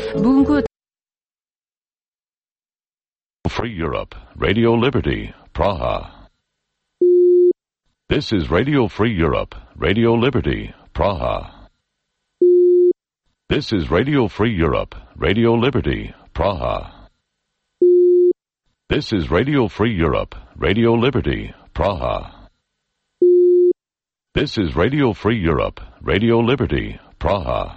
문구 Free Europe, Radio Liberty, Praha. This is Radio Free Europe, Radio Liberty, Praha. This is Radio Free Europe, Radio Liberty, Praha. This is Radio Free Europe, Radio Liberty, Praha. This is Radio Free Europe, Radio Liberty, Praha.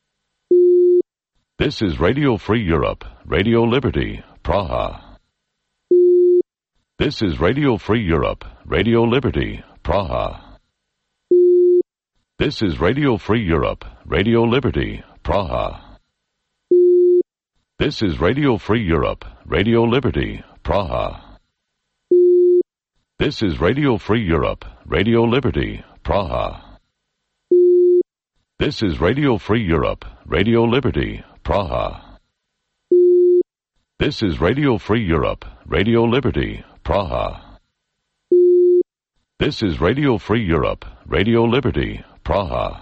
This is Radio Free Europe, Radio Liberty, Praha. This is Radio Free Europe, Radio Liberty, Praha. This is Radio Free Europe, Radio Liberty, Praha. This is Radio Free Europe, Radio Liberty, Praha. This is Radio Free Europe, Radio Liberty, Praha. This is Radio Free Europe, Radio Liberty, Praha. This is Radio Free Europe, Radio Liberty, Praha. This is Radio Free Europe, Radio Liberty, Praha.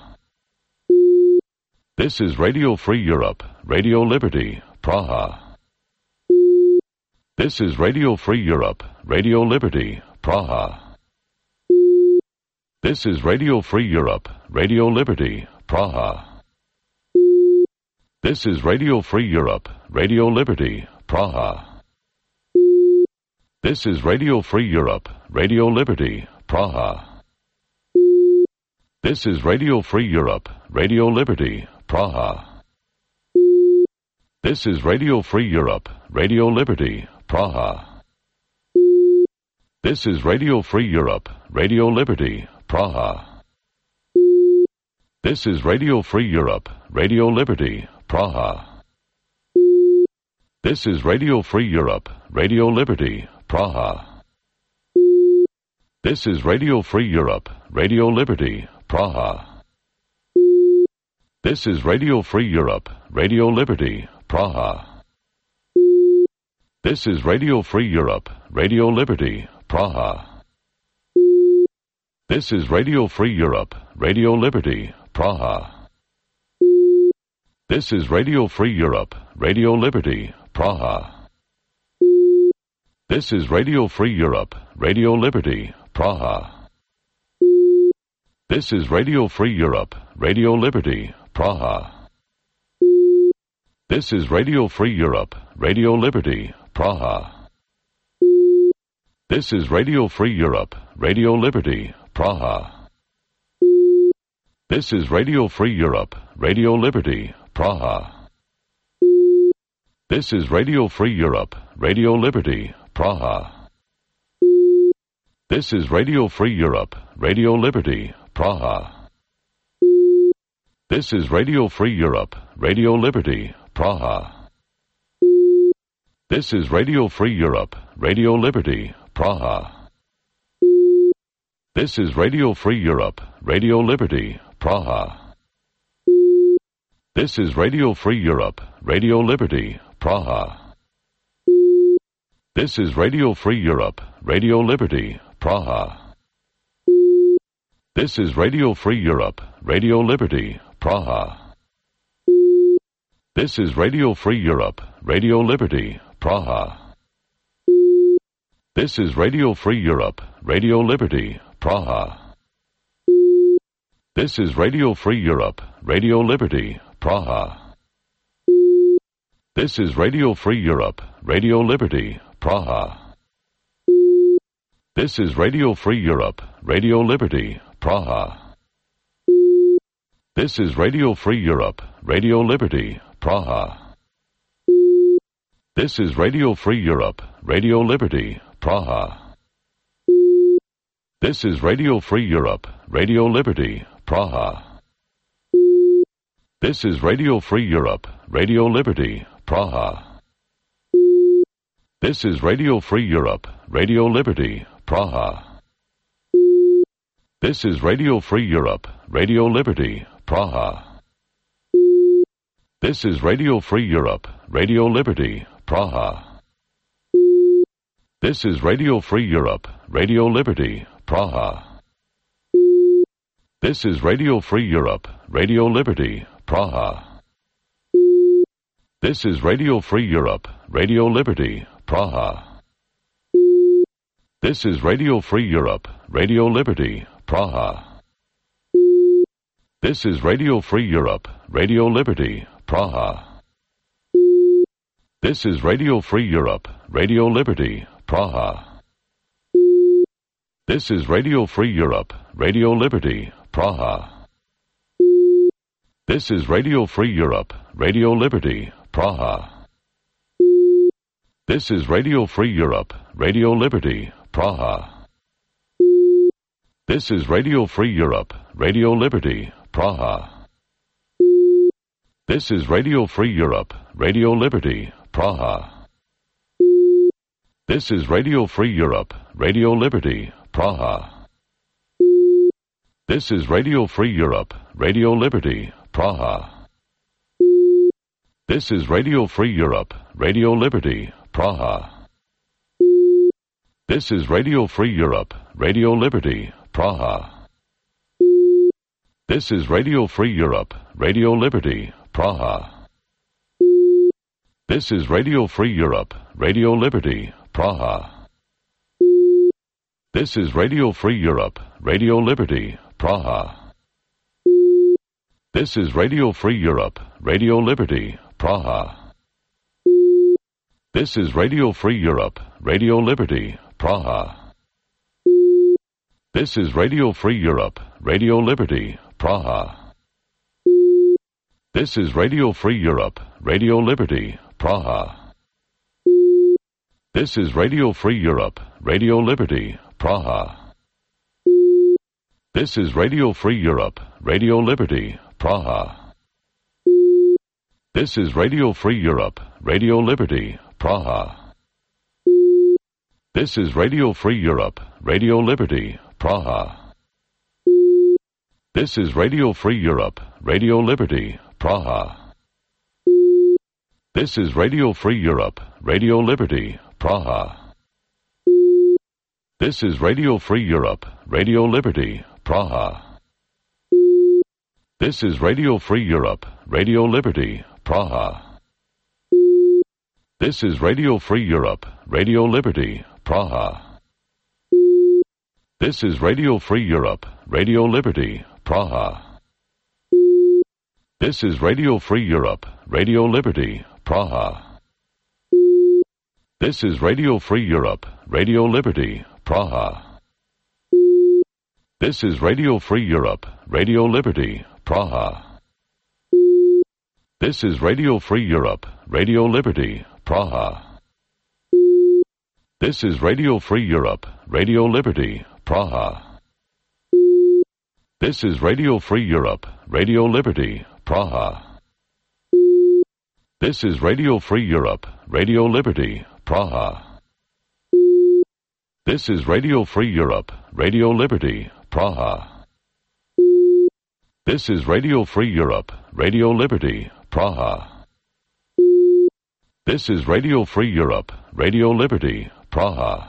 This is Radio Free Europe, Radio Liberty, Praha. This is Radio Free Europe, Radio Liberty, Praha. This is Radio Free Europe, Radio Liberty, Praha. This is Radio Free Europe, Radio Liberty, Praha. This is Radio Free Europe, Radio Liberty, Praha. This is Radio Free Europe, Radio Liberty, Praha. This is Radio Free Europe, Radio Liberty, Praha. This is Radio Free Europe, Radio Liberty, Praha. This is Radio Free Europe, Radio Liberty, Praha. This is Radio Free Europe, Radio Liberty, Praha. This is Radio Free Europe, Radio Liberty, Praha. This is Radio Free Europe, Radio Liberty, Praha. This is Radio Free Europe, Radio Liberty, Praha. This is Radio Free Europe, Radio Liberty, Praha. This is Radio Free Europe, Radio Liberty, Praha. This is Radio Free Europe, Radio Liberty, Praha. This is Radio Free Europe, Radio Liberty, Praha. This is Radio Free Europe, Radio Liberty, Praha. This is Radio Free Europe, Radio Liberty, Praha. This is Radio Free Europe, Radio Liberty, Praha. This is Radio Free Europe, Radio Liberty, Praha. This is Radio Free Europe, Radio Liberty, Praha. This is Radio Free Europe, Radio Liberty, Praha. This is Radio Free Europe, Radio Liberty, Praha. This is Radio Free Europe, Radio Liberty, Praha. This is Radio Free Europe, Radio Liberty, Praha. This is Radio Free Europe, Radio Liberty, Praha. This is Radio Free Europe, Radio Liberty, Praha. This is Radio Free Europe, Radio Liberty, Praha. This is Radio Free Europe, Radio Liberty, Praha. This is Radio Free Europe, Radio Liberty, Praha. This is Radio Free Europe, Radio Liberty, Praha. This is Radio Free Europe, Radio Liberty, Praha. This is Radio Free Europe, Radio Liberty, Praha. This is Radio Free Europe, Radio Liberty, Praha. This is Radio Free Europe, Radio Liberty, Praha. This is Radio Free Europe, Radio Liberty, Praha. This is Radio Free Europe, Radio Liberty, Praha. This is Radio Free Europe, Radio Liberty, Praha. This is Radio Free Europe, Radio Liberty, Praha. This is Radio Free Europe, Radio Liberty, Praha. This is Radio Free Europe, Radio Liberty, Praha. This is Radio Free Europe, Radio Liberty, Praha. This is Radio Free Europe, Radio Liberty, Praha. This is Radio Free Europe, Radio Liberty, Praha. This is Radio Free Europe, Radio Liberty, Praha. This is Radio Free Europe, Radio Liberty, Praha. This is Radio Free Europe, Radio Liberty, Praha. This is Radio Free Europe, Radio Liberty, Praha. This is Radio Free Europe, Radio Liberty, Praha. This is Radio Free Europe, Radio Liberty, Praha. This is Radio Free Europe, Radio Liberty, Praha. This is Radio Free Europe, Radio Liberty, Praha. This is Radio Free Europe, Radio Liberty, Praha. This is Radio Free Europe, Radio Liberty, Praha. This is Radio Free Europe, Radio Liberty, Praha. This is Radio Free Europe, Radio Liberty, Praha. This is Radio Free Europe, Radio Liberty, Praha. This is Radio Free Europe, Radio Liberty, Praha. This is Radio Free Europe, Radio Liberty, Praha. This is Radio Free Europe, Radio Liberty, Praha. This is Radio Free Europe, Radio Liberty, Praha. This is Radio Free Europe, Radio Liberty, Praha. This is Radio Free Europe, Radio Liberty, Praha. This is Radio Free Europe, Radio Liberty, Praha. This is Radio Free Europe, Radio Liberty, Praha. This is Radio Free Europe, Radio Liberty, Praha. This is Radio Free Europe, Radio Liberty, Praha. This is Radio Free Europe, Radio Liberty, Praha. This is Radio Free Europe, Radio Liberty, Praha. This is Radio Free Europe, Radio Liberty, Praha. This is Radio Free Europe, Radio Liberty, Praha. This is Radio Free Europe, Radio Liberty, Praha. This is Radio Free Europe, Radio Liberty, Praha. This is Radio Free Europe, Radio Liberty, Praha. This is Radio Free Europe, Radio Liberty, Praha. This is Radio Free Europe, Radio Liberty, Praha. This is Radio Free Europe, Radio Liberty, Praha. This is Radio Free Europe, Radio Liberty, Praha. This is Radio Free Europe, Radio Liberty, Praha. This is Radio Free Europe, Radio Liberty, Praha. This is Radio Free Europe, Radio Liberty, Praha.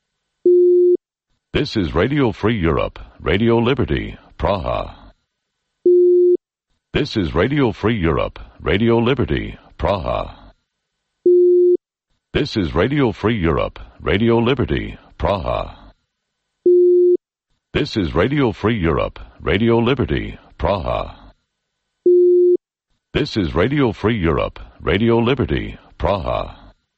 This is Radio Free Europe, Radio Liberty, Praha. This is Radio Free Europe, Radio Liberty, Praha. This is Radio Free Europe, Radio Liberty, Praha. This is Radio Free Europe, Radio Liberty, Praha. This is Radio Free Europe, Radio Liberty, Praha.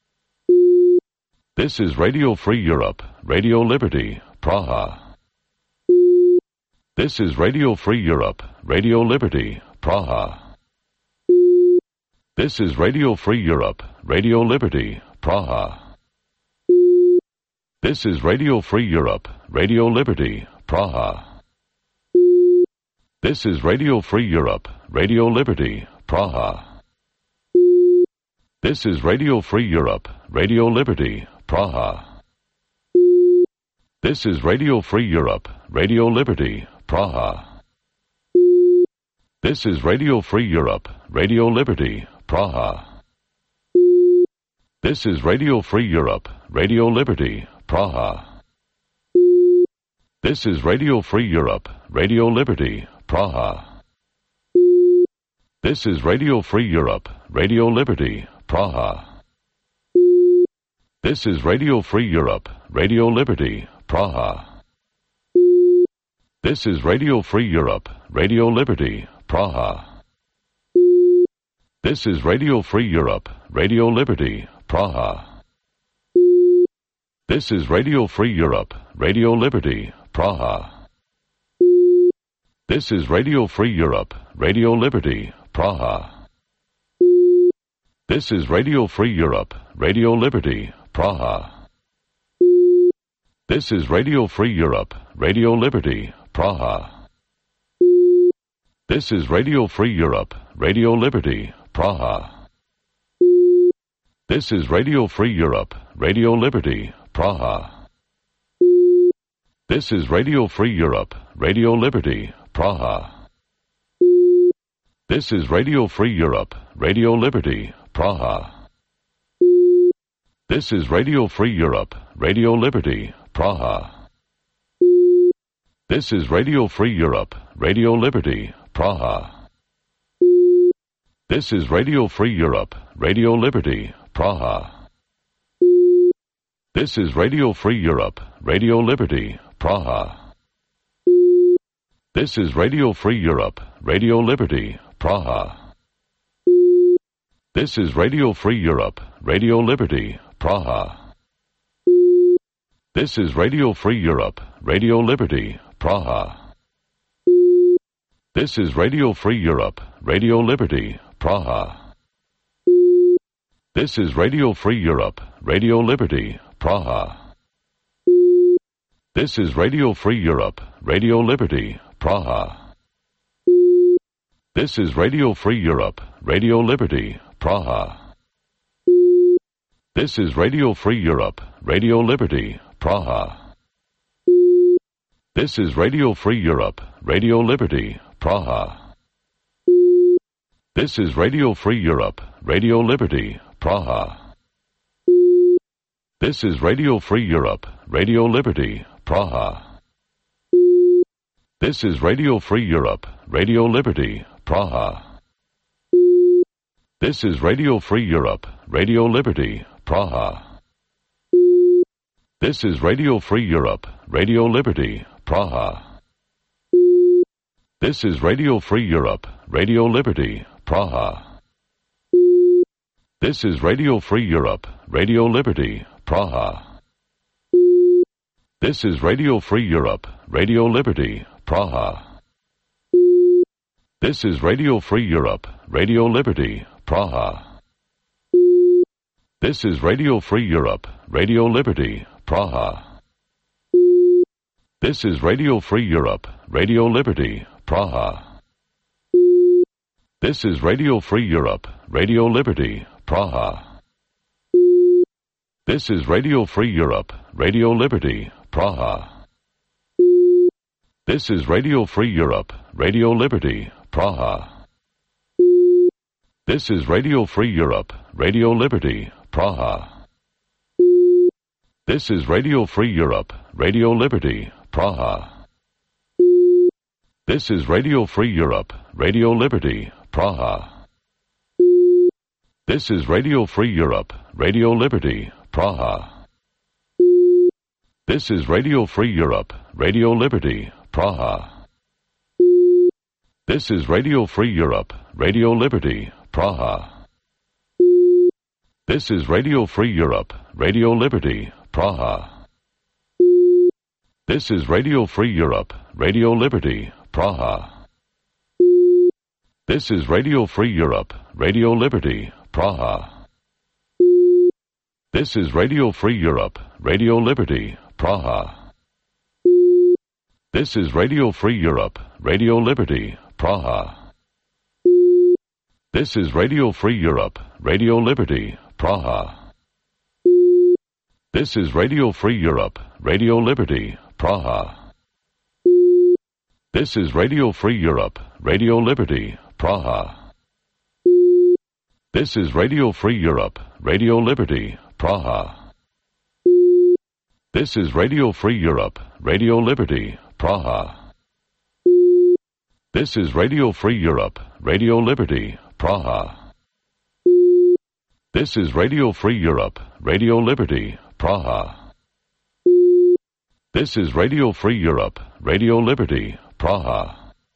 This is Radio Free Europe, Radio Liberty, Praha. This is Radio Free Europe, Radio Liberty, Praha. This is Radio Free Europe, Radio Liberty, Praha. This is Radio Free Europe, Radio Liberty, Praha. This is Radio Free Europe, Radio Liberty, Praha. This is Radio Free Europe, Radio Liberty, Praha. This is Radio Free Europe, Radio Liberty, Praha. This is Radio Free Europe, Radio Liberty, Praha. This is Radio Free Europe, Radio Liberty, Praha. This is Radio Free Europe, Radio Liberty, Praha. This is Radio Free Europe, Radio Liberty, Praha. This is Radio Free Europe, Radio Liberty, Praha. This is Radio Free Europe, Radio Liberty, Praha. This is Radio Free Europe, Radio Liberty, Praha. This is Radio Free Europe, Radio Liberty, Praha. This is Radio Free Europe, Radio Liberty, Praha. This is Radio Free Europe, Radio Liberty, Praha. This is Radio Free Europe, Radio Liberty, Praha. This is Radio Free Europe, Radio Liberty, Praha. This is Radio Free Europe, Radio Liberty, Praha. This is Radio Free Europe, Radio Liberty, Praha. This is Radio Free Europe, Radio Liberty, Praha. This is Radio Free Europe, Radio Liberty, Praha. This is Radio Free Europe, Radio Liberty, Praha. This is Radio Free Europe, Radio Liberty, Praha. This is Radio Free Europe, Radio Liberty, Praha. This is Radio Free Europe, Radio Liberty, Praha. This is Radio Free Europe, Radio Liberty, Praha. This is Radio Free Europe, Radio Liberty, Praha. This is Radio Free Europe, Radio Liberty, Praha. This is Radio Free Europe, Radio Liberty, Praha. This is Radio Free Europe, Radio Liberty, Praha. This is Radio Free Europe, Radio Liberty, Praha. This is Radio Free Europe, Radio Liberty, Praha. This is Radio Free Europe, Radio Liberty, Praha. This is Radio Free Europe, Radio Liberty, Praha. This is Radio Free Europe, Radio Liberty, Praha. This is Radio Free Europe, Radio Liberty, Praha. This is Radio Free Europe, Radio Liberty, Praha. This is Radio Free Europe, Radio Liberty, Praha. This is Radio Free Europe, Radio Liberty, Praha. This is Radio Free Europe, Radio Liberty, Praha. This is Radio Free Europe, Radio Liberty, Praha. This is Radio Free Europe, Radio Liberty, Praha. This is Radio Free Europe, Radio Liberty, Praha. This is Radio Free Europe, Radio Liberty, Praha. This is Radio Free Europe, Radio Liberty, Praha. This is Radio Free Europe, Radio Liberty, Praha. This is Radio Free Europe, Radio Liberty, Praha. This is Radio Free Europe, Radio Liberty, Praha. This is Radio Free Europe, Radio Liberty, Praha. This is Radio Free Europe, Radio Liberty, Praha. This is Radio Free Europe, Radio Liberty, Praha. This is Radio Free Europe, Radio Liberty, Praha. This is Radio Free Europe, Radio Liberty, Praha. This is Radio Free Europe, Radio Liberty, Praha. This is Radio Free Europe, Radio Liberty, Praha. This is Radio Free Europe, Radio Liberty, Praha. This is Radio Free Europe, Radio Liberty, Praha. This is Radio Free Europe, Radio Liberty, Praha. This is Radio Free Europe, Radio Liberty, Praha. This is Radio Free Europe, Radio Liberty, Praha. This is Radio Free Europe, Radio Liberty, Praha. This is Radio Free Europe, Radio Liberty, Praha. This is Radio Free Europe, Radio Liberty, Praha. This is Radio Free Europe, Radio Liberty, Praha. This is Radio Free Europe, Radio Liberty, Praha. This is Radio Free Europe, Radio Liberty, Praha.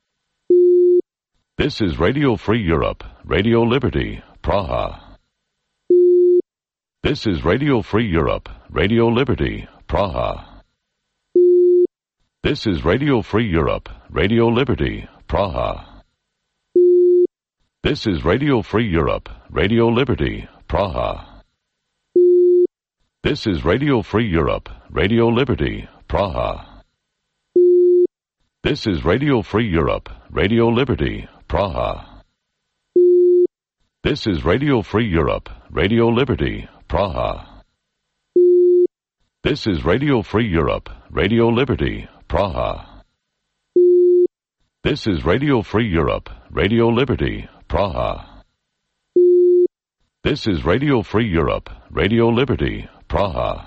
This is Radio Free Europe, Radio Liberty, Praha. This is Radio Free Europe, Radio Liberty, Praha. This is Radio Free Europe, Radio Liberty, Praha. This is Radio Free Europe, Radio Liberty, Praha. This is Radio Free Europe, Radio Liberty, Praha. This is Radio Free Europe, Radio Liberty, Praha. This is Radio Free Europe, Radio Liberty, Praha. This is Radio Free Europe, Radio Liberty, Praha. This is Radio Free Europe, Radio Liberty, Praha. This is Radio Free Europe, Radio Liberty, Praha.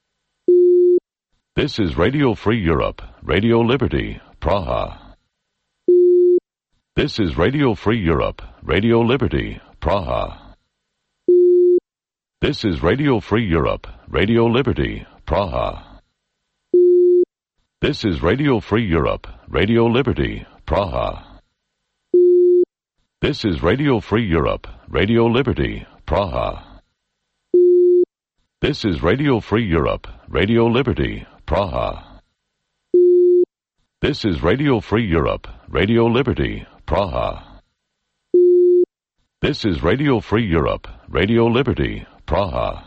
This is Radio Free Europe, Radio Liberty, Praha. This is Radio Free Europe, Radio Liberty, Praha. This is Radio Free Europe, Radio Liberty, Praha. This is Radio Free Europe, Radio Liberty, Praha. This is Radio Free Europe, Radio Liberty, Praha. This is Radio Free Europe, Radio Liberty, Praha. This is Radio Free Europe, Radio Liberty, Praha. This is Radio Free Europe, Radio Liberty, Praha.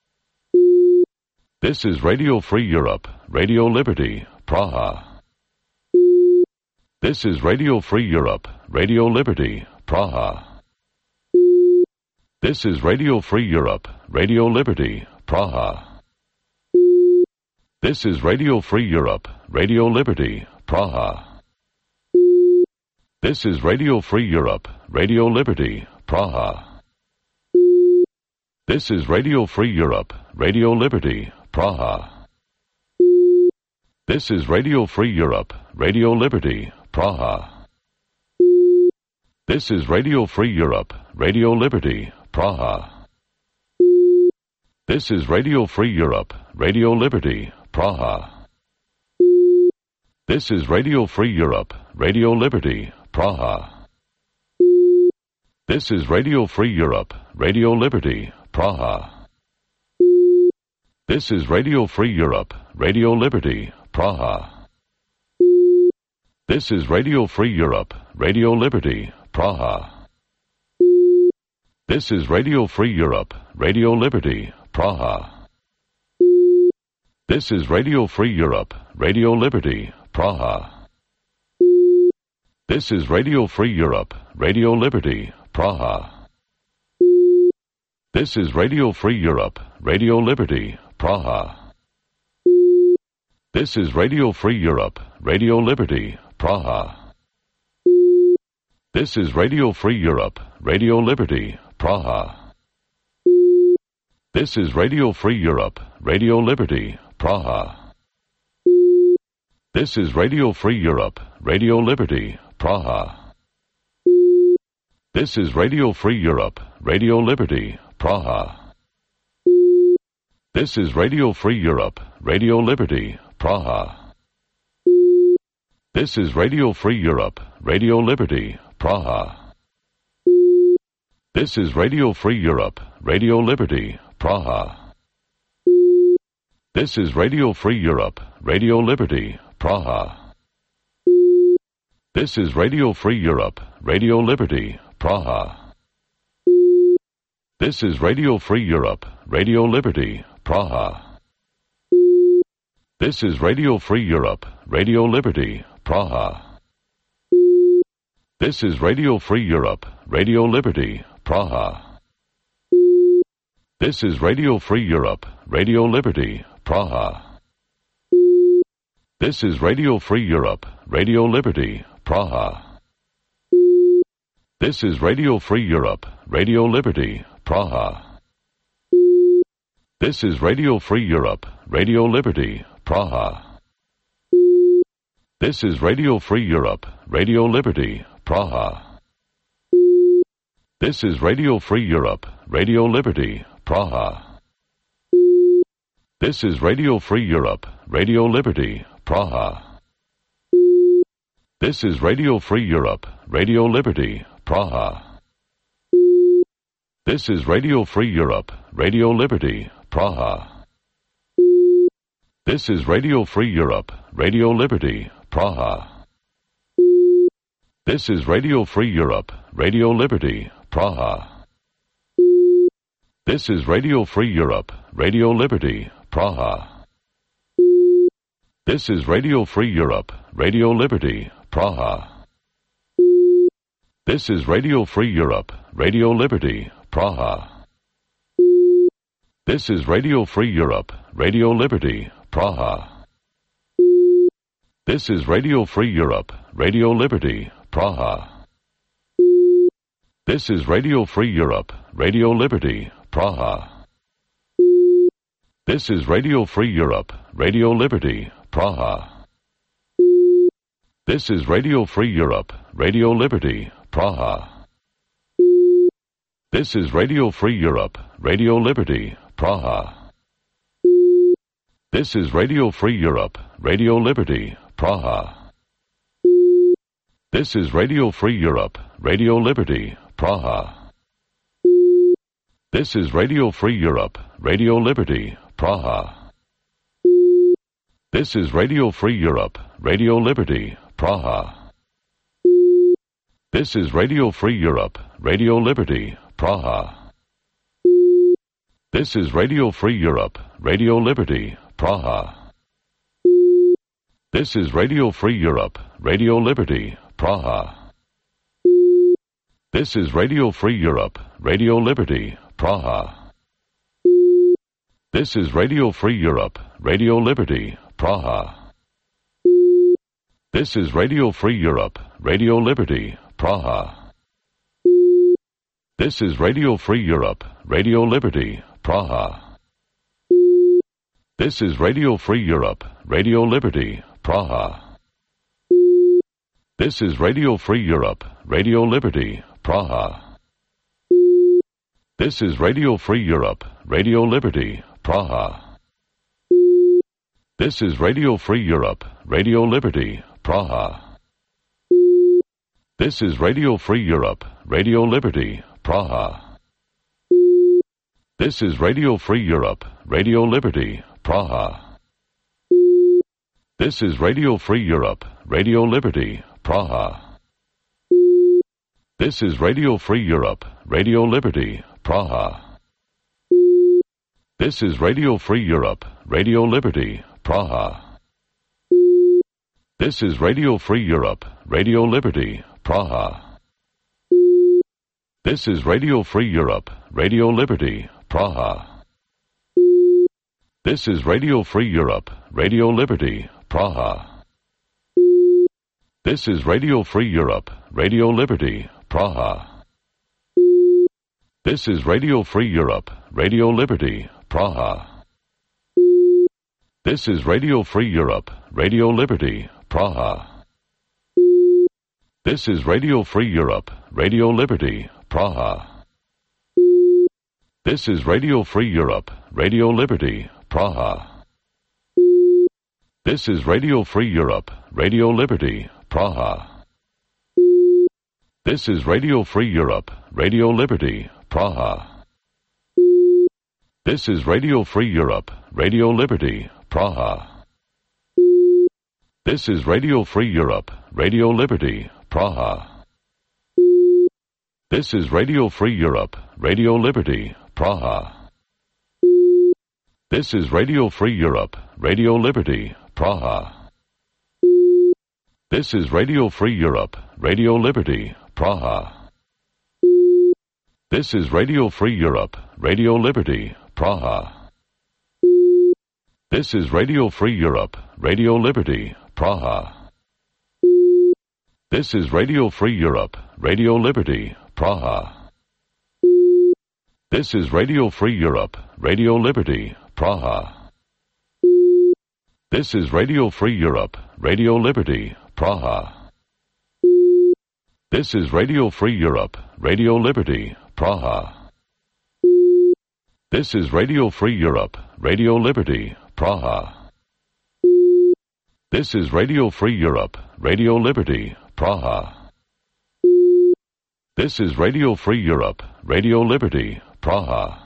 This is Radio Free Europe, Radio Liberty, Praha. This is Radio Free Europe, Radio Liberty, Praha. This is Radio Free Europe, Radio Liberty, Praha. This is Radio Free Europe, Radio Liberty, Praha. This is Radio Free Europe, Radio Liberty, Praha. This is Radio Free Europe, Radio Liberty, Praha. This is Radio Free Europe, Radio Liberty, Praha. This is Radio Free Europe, Radio Liberty, Praha. This is Radio Free Europe, Radio Liberty, Praha. This is Radio Free Europe, Radio Liberty, Praha. This is Radio Free Europe, Radio Liberty, Praha. This is Radio Free Europe, Radio Liberty, Praha. This is Radio Free Europe, Radio Liberty, Praha. This is Radio Free Europe, Radio Liberty, Praha. This is Radio Free Europe, Radio Liberty, Praha. This is Radio Free Europe, Radio Liberty, Praha. This is Radio Free Europe, Radio Liberty, Praha. This is Radio Free Europe, Radio Liberty, Praha. This is Radio Free Europe, Radio Liberty, Praha. This is Radio Free Europe, Radio Liberty, Praha. This is Radio Free Europe, Radio Liberty, Praha. This is Radio Free Europe, Radio Liberty, Praha. This is Radio Free Europe, Radio Liberty, Praha. This is Radio Free Europe, Radio Liberty, Praha. This is Radio Free Europe, Radio Liberty, Praha. This is Radio Free Europe, Radio Liberty, Praha. This is Radio Free Europe, Radio Liberty, Praha. This is Radio Free Europe, Radio Liberty, Praha. This is Radio Free Europe, Radio Liberty, Praha. This is Radio Free Europe, Radio Liberty, Praha. This is Radio Free Europe, Radio Liberty, Praha. This is Radio Free Europe, Radio Liberty, Praha. This is Radio Free Europe, Radio Liberty, Praha. This is Radio Free Europe, Radio Liberty, Praha. This is Radio Free Europe, Radio Liberty, Praha. This is Radio Free Europe, Radio Liberty, Praha. This is Radio Free Europe, Radio Liberty, Praha. This is Radio Free Europe, Radio Liberty, Praha. This is Radio Free Europe, Radio Liberty, Praha. This is Radio Free Europe, Radio Liberty, Praha. This is Radio Free Europe, Radio Liberty, Praha. This is Radio Free Europe, Radio Liberty, Praha. This is Radio Free Europe, Radio Liberty, Praha. This is Radio Free Europe, Radio Liberty, Praha. This is Radio Free Europe, Radio Liberty, Praha. This is Radio Free Europe, Radio Liberty, Praha. This is Radio Free Europe, Radio Liberty, Praha. This is Radio Free Europe, Radio Liberty, Praha. This is Radio Free Europe, Radio Liberty, Praha. This is Radio Free Europe, Radio Liberty, Praha. This is Radio Free Europe, Radio Liberty, Praha. This is Radio Free Europe, Radio Liberty, Praha. This is Radio Free Europe, Radio Liberty, Praha. This is Radio Free Europe, Radio Liberty, Praha. This is Radio Free Europe, Radio Liberty, Praha. This is Radio Free Europe, Radio Liberty, Praha. This is Radio Free Europe, Radio Liberty, Praha. This is Radio Free Europe, Radio Liberty, Praha. This is Radio Free Europe, Radio Liberty, Praha. This is Radio Free Europe, Radio Liberty, Praha. This is Radio Free Europe, Radio Liberty, Praha. This is Radio Free Europe, Radio Liberty, Praha. This is Radio Free Europe, Radio Liberty, Praha. This is Radio Free Europe, Radio Liberty, Praha. This is Radio Free Europe, Radio Liberty, Praha. This is Radio Free Europe, Radio Liberty, Praha. This is Radio Free Europe, Radio Liberty, Praha. This is Radio Free Europe, Radio Liberty, Praha. This is Radio Free Europe, Radio Liberty, Praha. This is Radio Free Europe, Radio Liberty, Praha. This is Radio Free Europe, Radio Liberty, Praha. This is Radio Free Europe, Radio Liberty, Praha. This is Radio Free Europe, Radio Liberty, Praha. This is Radio Free Europe, Radio Liberty, Praha. This is Radio Free Europe, Radio Liberty, Praha. This is Radio Free Europe, Radio Liberty, Praha. This is Radio Free Europe, Radio Liberty, Praha. This is Radio Free Europe, Radio Liberty, Praha. This is Radio Free Europe, Radio Liberty, Praha. This is Radio Free Europe, Radio Liberty, Praha. This is Radio Free Europe, Radio Liberty, Praha. This is Radio Free Europe, Radio Liberty, Praha. This is Radio Free Europe, Radio Liberty, Praha. This is Radio Free Europe, Radio Liberty, Praha. This is Radio Free Europe, Radio Liberty, Praha. This is Radio Free Europe, Radio Liberty, Praha. This is Radio Free Europe, Radio Liberty, Praha. This is Radio Free Europe, Radio Liberty, Praha. This is Radio Free Europe, Radio Liberty, Praha. This is Radio Free Europe, Radio Liberty, Praha. This is Radio Free Europe, Radio Liberty, Praha. This is Radio Free Europe, Radio Liberty, Praha. This is Radio Free Europe, Radio Liberty, Praha. This is Radio Free Europe, Radio Liberty, Praha.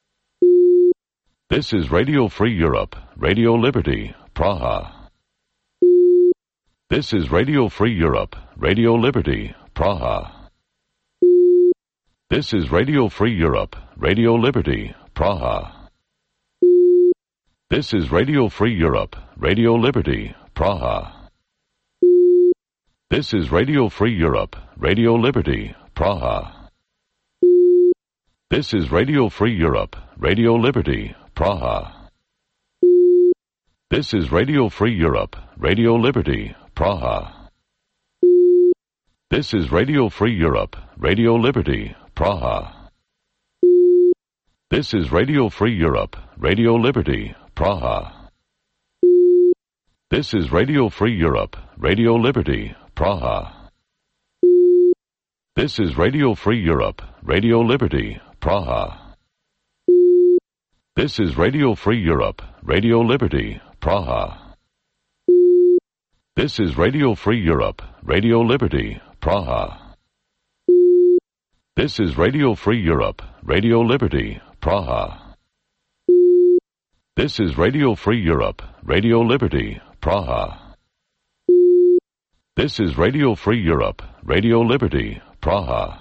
This is Radio Free Europe, Radio Liberty, Praha. This is Radio Free Europe, Radio Liberty, Praha. This is Radio Free Europe, Radio Liberty, Praha. This is Radio Free Europe, Radio Liberty, Praha. This is Radio Free Europe, Radio Liberty, Praha. This is Radio Free Europe, Radio Liberty, Praha. This is Radio Free Europe, Radio Liberty, Praha. This is Radio Free Europe, Radio Liberty, Praha. This is Radio Free Europe, Radio Liberty, Praha. This is Radio Free Europe, Radio Liberty, Praha. This is Radio Free Europe, Radio Liberty, Praha. This is Radio Free Europe, Radio Liberty, Praha. This is Radio Free Europe, Radio Liberty, Praha. This is Radio Free Europe, Radio Liberty, Praha. This is Radio Free Europe, Radio Liberty, Praha. This is Radio Free Europe, Radio Liberty, Praha.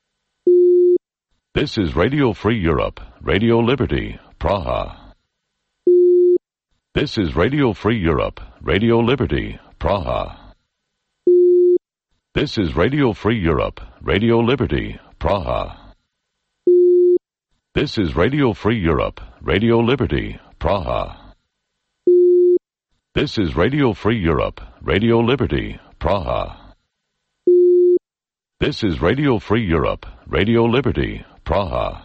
This is Radio Free Europe, Radio Liberty, Praha. This is Radio Free Europe, Radio Liberty, Praha. This is Radio Free Europe, Radio Liberty, Praha. This is Radio Free Europe, Radio Liberty, Praha. This is Radio Free Europe, Radio Liberty, Praha. This is Radio Free Europe, Radio Liberty, Praha.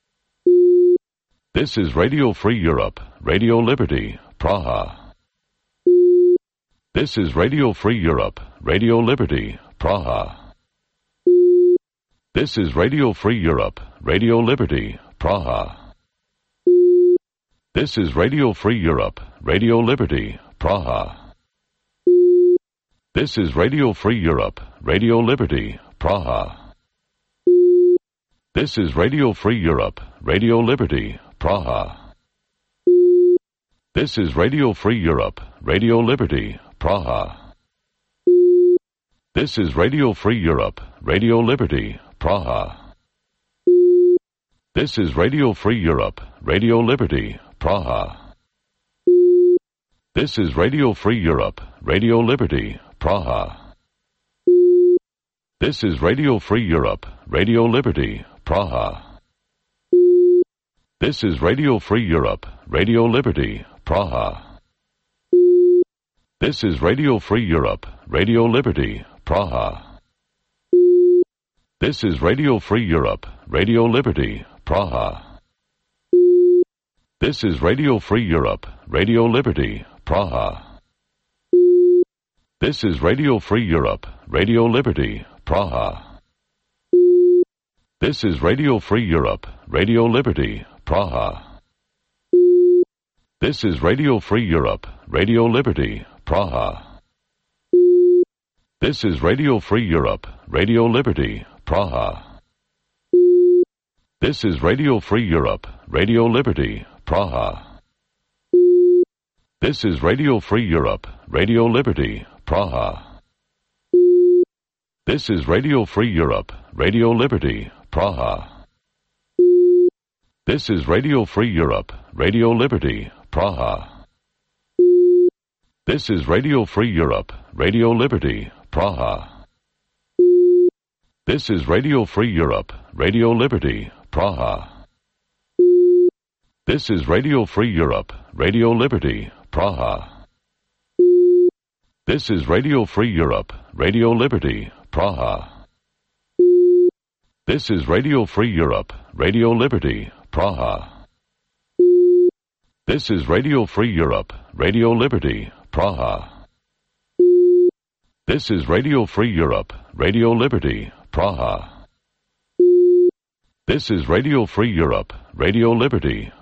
This is Radio Free Europe, Radio Liberty, Praha. This is Radio Free Europe, Radio Liberty, Praha. This is Radio Free Europe, Radio Liberty, Praha. This is Radio Free Europe, Radio Liberty, Praha. This is Radio Free Europe, Radio Liberty, Praha. This is Radio Free Europe, Radio Liberty, Praha. This is Radio Free Europe, Radio Liberty, Praha. This is Radio Free Europe, Radio Liberty, Praha. This is Radio Free Europe, Radio Liberty, Praha. This is Radio Free Europe, Radio Liberty, Praha. This is Radio Free Europe, Radio Liberty, Praha. This is Radio Free Europe, Radio Liberty, Praha. This is Radio Free Europe, Radio Liberty, Praha. This is Radio Free Europe, Radio Liberty, Praha. This is Radio Free Europe, Radio Liberty, Praha. This is Radio Free Europe, Radio Liberty, Praha. This is Radio Free Europe, Radio Liberty, Praha. This is Radio Free Europe, Radio Liberty, Praha. This is Radio Free Europe, Radio Liberty, Praha. This is Radio Free Europe, Radio Liberty, Praha. This is Radio Free Europe, Radio Liberty, Praha. This is Radio Free Europe, Radio Liberty, Praha. This is Radio Free Europe, Radio Liberty, Praha. This is Radio Free Europe, Radio Liberty, Praha. This is Radio Free Europe, Radio Liberty, Praha. This is Radio Free Europe, Radio Liberty, Praha. This is Radio Free Europe, Radio Liberty, Praha. This is Radio Free Europe, Radio Liberty, Praha. This is Radio Free Europe, Radio Liberty, Praha. This is Radio Free Europe, Radio Liberty, Praha. This is Radio Free Europe, Radio Liberty,